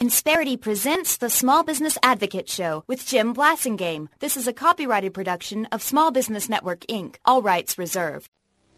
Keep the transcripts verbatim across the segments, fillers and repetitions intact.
Insperity presents the Small Business Advocate Show with Jim Blasingame. This is a copyrighted production of Small Business Network, Incorporated. All rights reserved.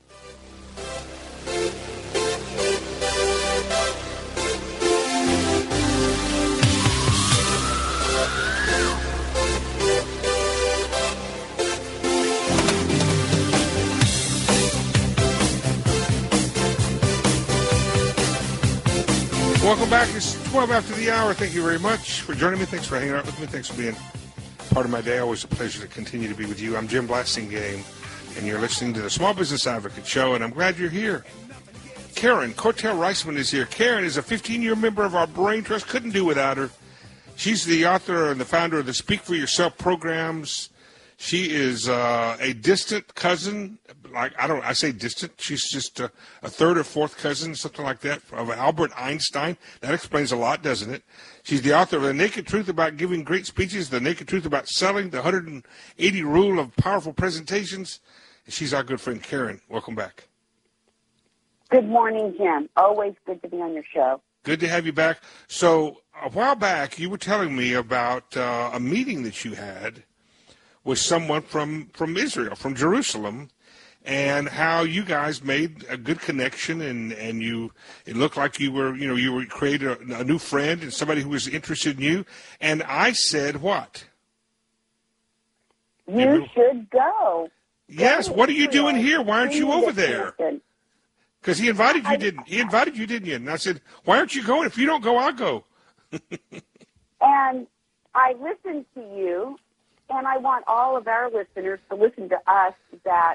Welcome back. It's twelve after the hour. Thank you very much for joining me. Thanks for hanging out with me. Thanks for being part of my day. Always a pleasure to continue to be with you. I'm Jim Blasingame, and you're listening to the Small Business Advocate Show, and I'm glad you're here. Karen Cortell Reisman is here. Karen is a fifteen-year member of our Brain Trust. Couldn't do without her. She's the author and the founder of the Speak for Yourself programs. She is uh, a distant cousin. Like I don't, I say distant. She's just a, a third or fourth cousin, something like that, of Albert Einstein. That explains a lot, doesn't it? She's the author of The Naked Truth About Giving Great Speeches, The Naked Truth About Selling, The one hundred eighty Rule of Powerful Presentations. And she's our good friend Karen. Welcome back. Good morning, Jim. Always good to be on your show. Good to have you back. So a while back, you were telling me about uh, a meeting that you had with someone from, from Israel, from Jerusalem, and how you guys made a good connection, and, and you it looked like you were, you know, you were created a, a new friend and somebody who was interested in you. And I said, what? You, you should go. Yes. Go what are you Israel. doing here? Why aren't you over there? Connection. Because he invited you, I, didn't he? Invited you, didn't you? And I said, why aren't you going? If you don't go, I'll go. And I listened to you, and I want all of our listeners to listen to us, that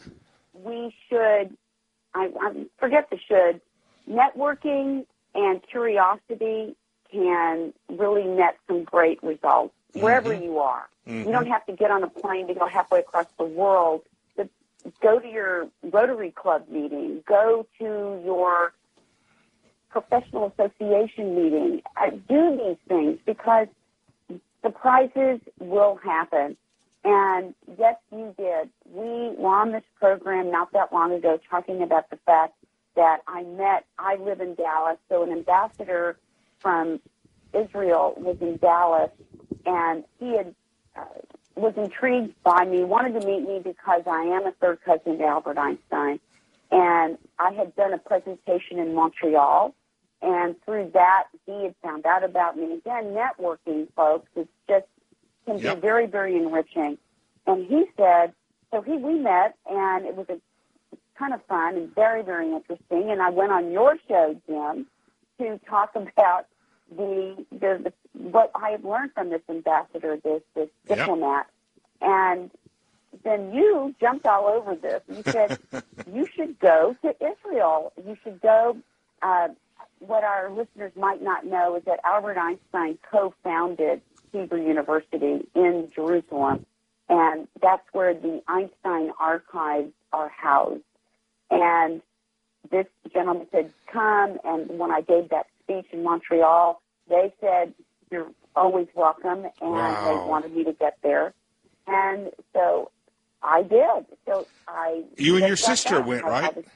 we should, I, I forget the should, networking and curiosity can really net some great results wherever mm-hmm. you are. Mm-hmm. You don't have to get on a plane to go halfway across the world. Go to your Rotary Club meeting. Go to your professional association meeting. Uh, do these things because surprises will happen. And yes, you did. We were on this program not that long ago talking about the fact that I met, I live in Dallas, so an ambassador from Israel was in Dallas, and he had uh, was intrigued by me, wanted to meet me because I am a third cousin to Albert Einstein. And I had done a presentation in Montreal, and through that, he had found out about me. Again, networking, folks, it's just can yep. be very, very enriching. And he said, so he we met, and it was a kind of fun and very, very interesting. And I went on your show, Jim, to talk about the, the, the what I had learned from this ambassador, this this yep. diplomat. And then you jumped all over this. You said, you should go to Israel. You should go. Uh, what our listeners might not know is that Albert Einstein co-founded Hebrew University in Jerusalem, and that's where the Einstein archives are housed. And this gentleman said, come, and when I gave that speech in Montreal, they said, you're always welcome, and wow. they wanted me to get there. And so I did. So I You and your sister that. went, right? Was,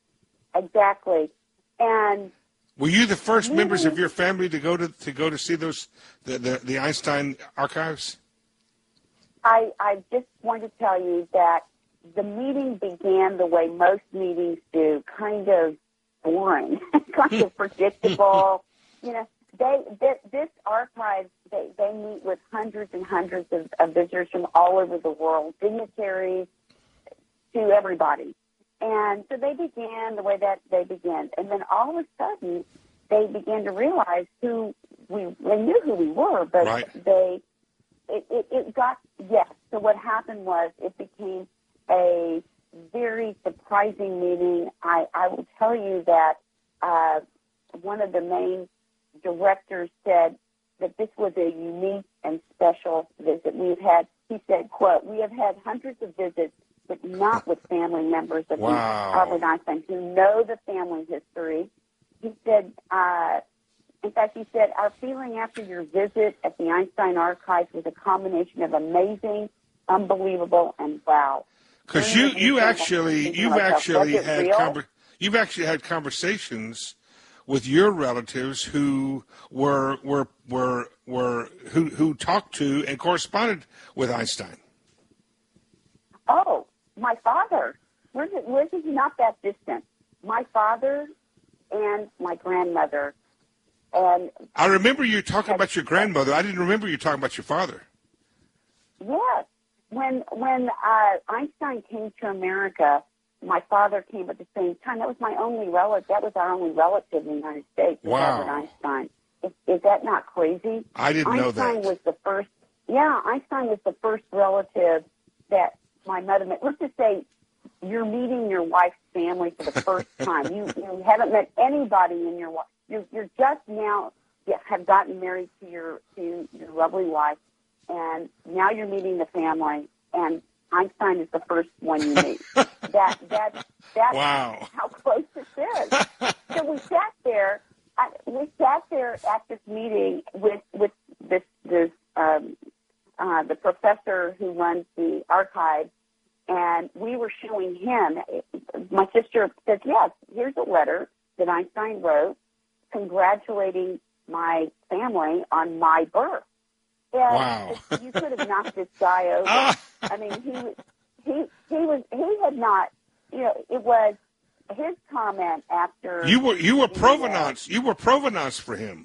exactly. And were you the first members of your family to go to to go to see those the, the, the Einstein archives? I I just want to tell you that the meeting began the way most meetings do, kind of boring, kind of predictable. You know, they, they this archive they, they meet with hundreds and hundreds of, of visitors from all over the world, dignitaries to everybody. And so they began the way that they began. And then all of a sudden, they began to realize who we, they knew who we were, but right. they, it, it, it got, yes. So what happened was it became a very surprising meeting. I, I will tell you that uh, one of the main directors said that this was a unique and special visit. We've had, he said, quote, we have had hundreds of visits, but not with family members of wow. Albert Einstein who know the family history. He said, uh, in fact, he said, our feeling after your visit at the Einstein Archives was a combination of amazing, unbelievable, and wow. Because you, you actually, you've actually had, conver- you've actually had conversations with your relatives who were were were were who who talked to and corresponded with Einstein? Oh, my father. We're, we're just not that distant. My father and my grandmother. And I remember you talking about your grandmother. I didn't remember you talking about your father. Yes. When when uh, Einstein came to America, my father came at the same time. That was my only relative. That was our only relative in the United States. Wow. Albert Einstein. Is, is that not crazy? I didn't Einstein know that. Einstein was the first. Yeah, Einstein was the first relative that my mother met. Let's just say you're meeting your wife's family for the first time. You you haven't met anybody in your wife. You're, you're just now have gotten married to your to your lovely wife, and now you're meeting the family, and Einstein is the first one you meet. that that that's wow. how close this is. So we sat there. I, we sat there at this meeting with with this this um, uh, the professor who runs the archive, and we were showing him. My sister said, "Yes, here's a letter that Einstein wrote, congratulating my family on my birth." And wow. You could have knocked this guy over. I mean, he he he was he had not, you know, it was his comment after you were you were the, provenance you were provenance for him.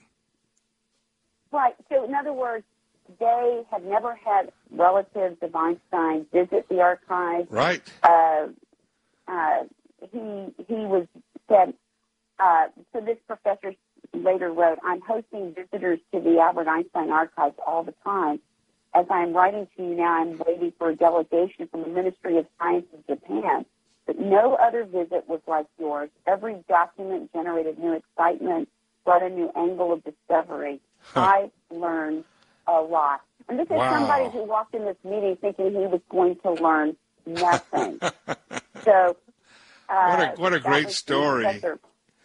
Right. So in other words, they had never had relatives of Einstein visit the archive. Right. Uh, uh, he he was said. Uh, so this professor later wrote, "I'm hosting visitors to the Albert Einstein archives all the time. As I'm writing to you now, I'm waiting for a delegation from the Ministry of Science of Japan. But no other visit was like yours. Every document generated new excitement, brought a new angle of discovery. Huh. I learned a lot." And this is wow. somebody who walked in this meeting thinking he was going to learn nothing. so, uh, what a what a great story. Professor.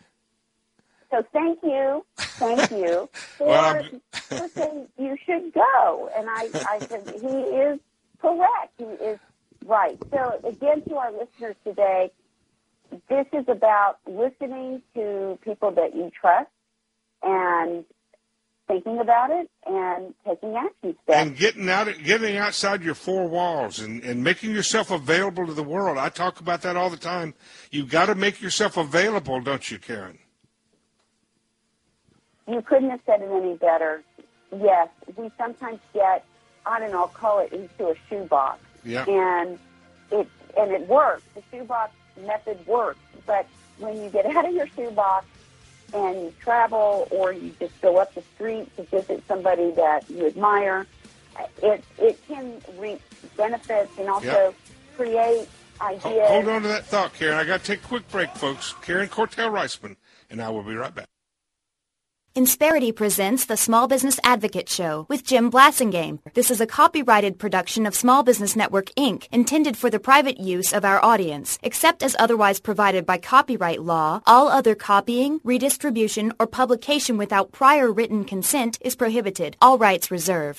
So thank you, thank you for, well, for saying you should go. And I, I said, he is correct. He is right. So again, to our listeners today, this is about listening to people that you trust and thinking about it and taking action steps. And getting out, getting outside your four walls and, and making yourself available to the world. I talk about that all the time. You've got to make yourself available, don't you, Karen? You couldn't have said it any better. Yes, we sometimes get, I don't know, I'll call it into a shoebox. Yeah. And it and it works. The shoebox method works. But when you get out of your shoebox and you travel or you just go up the street to visit somebody that you admire, it it can reap benefits and also yep. create ideas. Hold on to that thought, Karen. I got to take a quick break, folks. Karen Cortell-Reisman, and I will be right back. Insperity presents the Small Business Advocate Show with Jim Blasingame. This is a copyrighted production of Small Business Network, Incorporated, intended for the private use of our audience. Except as otherwise provided by copyright law, all other copying, redistribution, or publication without prior written consent is prohibited. All rights reserved.